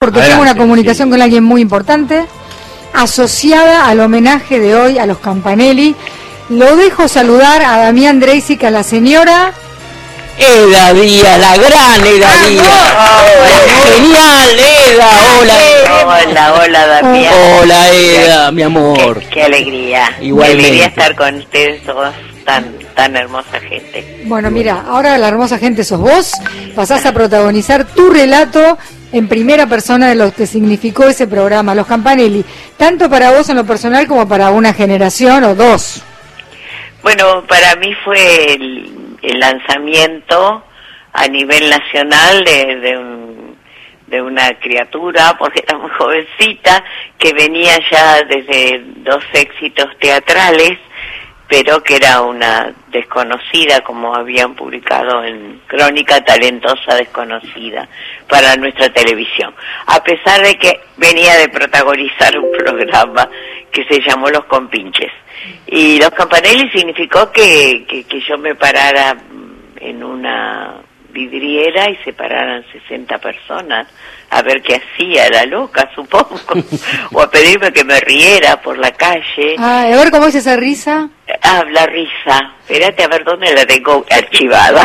porque Adelante, tengo una comunicación con alguien muy importante, asociada al homenaje de hoy a los Campanelli. Lo dejo saludar a Damián Dreisic, a la señora Eda Díaz, la gran Eda Díaz. Genial, Eda. Hola, Damián. Hola, Eda, mi amor. Qué alegría. Igualmente. Qué alegría estar con ustedes todos, tan hermosa gente. Bueno, mira, ahora la hermosa gente sos vos, pasás a protagonizar tu relato en primera persona de lo que significó ese programa, Los Campanelli, tanto para vos en lo personal como para una generación o dos. Bueno, para mí fue el lanzamiento a nivel nacional de una criatura, porque era muy jovencita, que venía ya desde 2 éxitos teatrales, pero que era una desconocida, como habían publicado en Crónica, talentosa desconocida para nuestra televisión, a pesar de que venía de protagonizar un programa que se llamó Los Compinches. Y Los Campanelli significó que yo me parara en una vidriera y se pararan 60 personas a ver qué hacía, la loca, supongo, o a pedirme que me riera por la calle. Ah, a ver cómo es esa risa. Ah, la risa. Espérate a ver dónde la tengo archivada.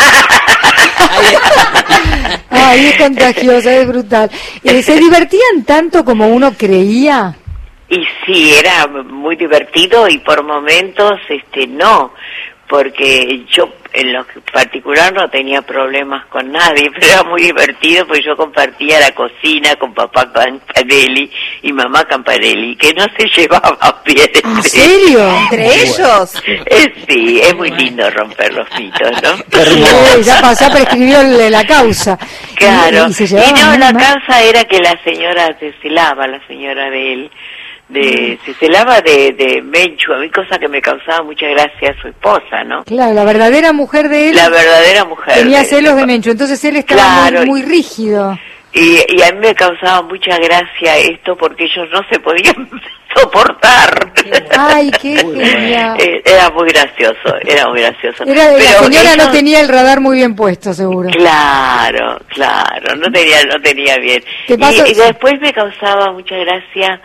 Ay, es contagiosa, es brutal. ¿Se divertían tanto como uno creía? Y sí, era muy divertido y por momentos no, porque yo en lo particular no tenía problemas con nadie, pero era muy divertido porque yo compartía la cocina con papá Campanelli y mamá Campanelli, que no se llevaban bien. ¿En serio? ¿Entre ellos? Sí, es muy lindo romper los mitos, ¿no? Sí, ya prescribió la causa. Claro, y no, la causa era que la señora se celaba, la señora de él, se celaba de Menchu, a mí cosa que me causaba mucha gracia a su esposa, ¿no? Claro, la verdadera mujer de él. La verdadera mujer. Tenía celos de Menchu, entonces él estaba claro, muy rígido. Y a mí me causaba mucha gracia esto porque ellos no se podían soportar. Ay, qué genial. Era muy gracioso, era muy gracioso. Pero la señora no tenía el radar muy bien puesto, seguro. Claro, no tenía bien. Y después me causaba mucha gracia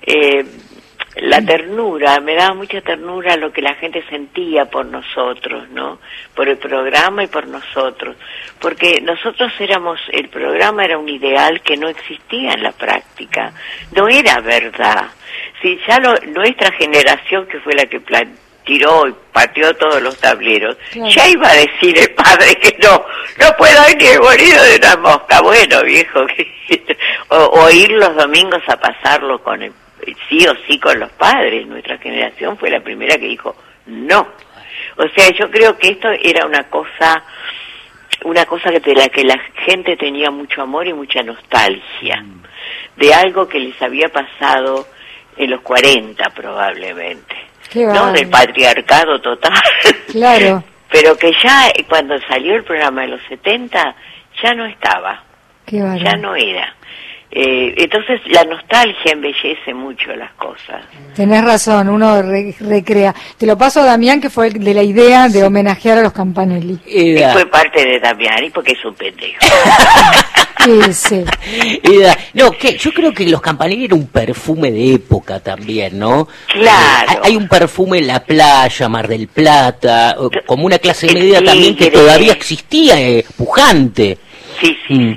la ternura, me daba mucha ternura lo que la gente sentía por nosotros, ¿no? Por el programa y por nosotros, porque nosotros el programa era un ideal que no existía en la práctica, no era verdad. Si ya nuestra generación, que fue la que tiró y pateó todos los tableros, claro, ya iba a decir el padre que no puedo ir ni el bolido de una mosca, bueno viejo, o ir los domingos a pasarlo con sí o sí con los padres. Nuestra generación fue la primera que dijo no. O sea, yo creo que esto era una cosa de la que la gente tenía mucho amor y mucha nostalgia, de algo que les había pasado en los 40 probablemente, ¿no? Del patriarcado total. Claro. Pero que ya cuando salió el programa de los 70 ya no estaba, ya no era. Entonces la nostalgia embellece mucho las cosas. Tenés razón, uno recrea. Te lo paso a Damián, que fue el de la idea de homenajear a los Campanelli. Y fue parte de Damián, y porque es un pendejo. Sí. Yo creo que los Campanelli era un perfume de época también, ¿no? Claro. Hay un perfume en la playa, Mar del Plata, como una clase media también que todavía existía, pujante. Sí.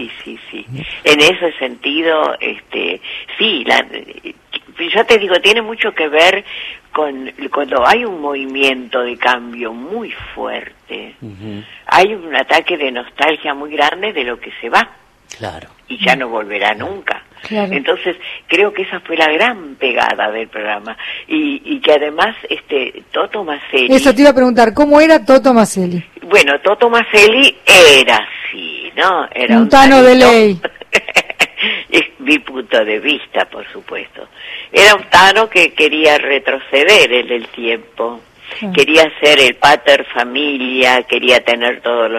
En ese sentido, sí, yo te digo, tiene mucho que ver con cuando hay un movimiento de cambio muy fuerte, hay un ataque de nostalgia muy grande de lo que se va. Claro. Y ya no volverá nunca. Claro. Entonces, creo que esa fue la gran pegada del programa. Y que además, Toto Maselli... Eso te iba a preguntar, ¿cómo era Toto Maselli? Bueno, Toto Maselli era así, ¿no? Era un tano de ley. Es mi punto de vista, por supuesto. Era un tano que quería retroceder en el tiempo. Quería ser el pater familia, quería tener todos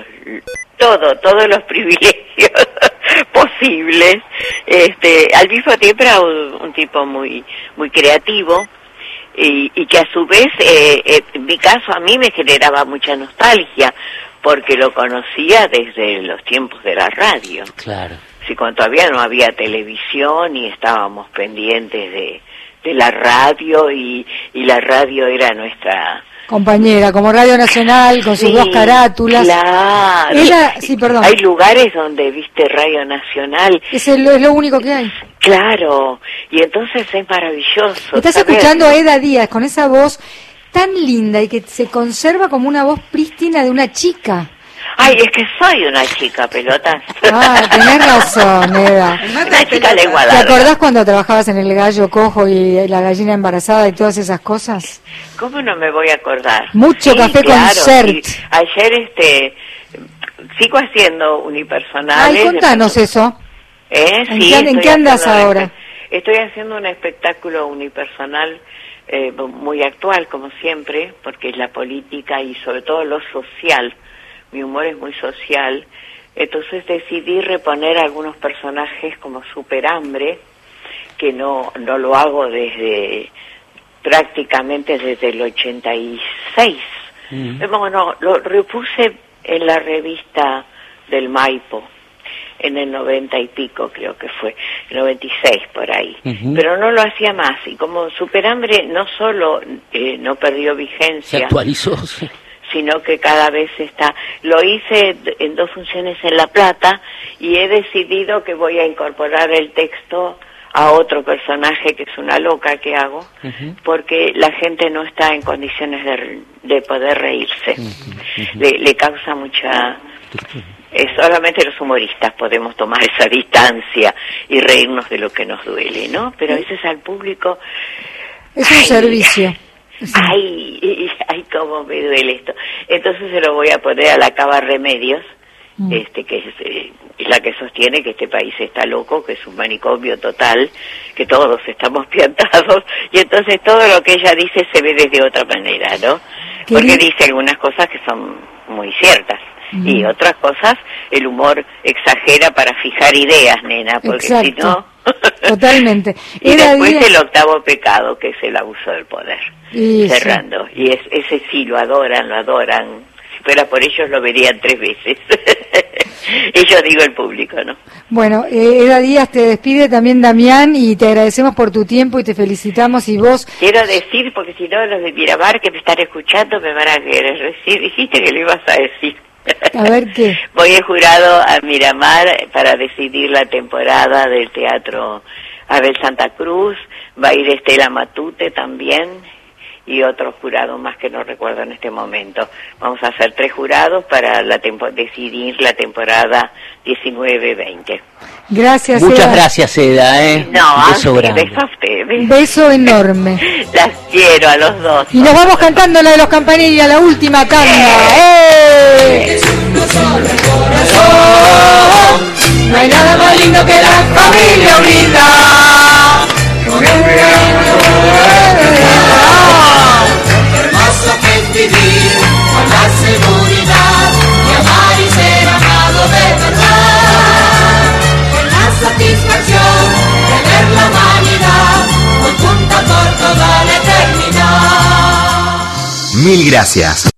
los privilegios posibles. Al mismo tiempo era un tipo muy creativo y que a su vez, en mi caso, a mí me generaba mucha nostalgia porque lo conocía desde los tiempos de la radio. Claro. sí, cuando todavía no había televisión y estábamos pendientes de la radio y la radio era nuestra compañera, como Radio Nacional, con sus dos carátulas. Claro. Sí, perdón. Hay lugares donde viste Radio Nacional. Es lo único que hay. Claro, y entonces es maravilloso. Estás escuchando a Eda Díaz con esa voz tan linda y que se conserva como una voz prístina de una chica. Ay, es que soy una chica, pelotas. Ah, tenés razón, Eda. Una chica de Igualdad. ¿Te acordás cuando trabajabas en El Gallo Cojo y la gallina embarazada y todas esas cosas? ¿Cómo no me voy a acordar? Mucho café concert. Sí. Ayer sigo haciendo unipersonales. Ay, contanos eso. ¿En qué andas ahora? Estoy haciendo un espectáculo unipersonal muy actual, como siempre, porque es la política y sobre todo lo social. Mi humor es muy social, entonces decidí reponer algunos personajes como Superhambre, que no lo hago prácticamente desde el 86. Bueno, lo repuse en la revista del Maipo, en el 90 y pico creo que fue, 96 por ahí, pero no lo hacía más, y como Superhambre no solo no perdió vigencia, se actualizó, sino que cada vez lo hice en 2 funciones en La Plata y he decidido que voy a incorporar el texto a otro personaje que es una loca que hago, porque la gente no está en condiciones de poder reírse. Le causa mucha... solamente los humoristas podemos tomar esa distancia y reírnos de lo que nos duele, ¿no? Pero a veces al público... Es un servicio. Sí. Ay, cómo me duele esto. Entonces se lo voy a poner a la Cava Remedios, que es la que sostiene que este país está loco, que es un manicomio total, que todos estamos piantados, y entonces todo lo que ella dice se ve desde otra manera, ¿no? Porque dice algunas cosas que son muy ciertas, y otras cosas el humor exagera para fijar ideas, nena, porque si no... Totalmente. Y después el 8º pecado, que es el abuso del poder. Cerrando. Y ese sí lo adoran. Si fuera por ellos lo verían 3 veces. Y yo digo el público, ¿no? Bueno, Eda Díaz, te despide también Damián y te agradecemos por tu tiempo y te felicitamos. Y vos... Quiero decir, porque si no los de Miramar que me están escuchando me van a querer decir, dijiste que lo ibas a decir. A ver qué. Voy el jurado a Miramar para decidir la temporada del Teatro Abel Santa Cruz. Va a ir Estela Matute también y otro jurado más que no recuerdo en este momento. Vamos a hacer 3 jurados para decidir la temporada 19-20. Gracias, Muchas Eda. Gracias, Eda. No, beso grande. Beso a ustedes. Beso enorme. Las quiero a los dos. Y nos vamos cantando la de los Campanelli a la última tanda. Es uno solo el corazón. No hay nada más lindo que la familia unida. Con el hermoso que es vivir con la seguridad de amar y ser amado de verdad. Con la satisfacción de ver la humanidad conjunta por toda la eternidad. Mil gracias.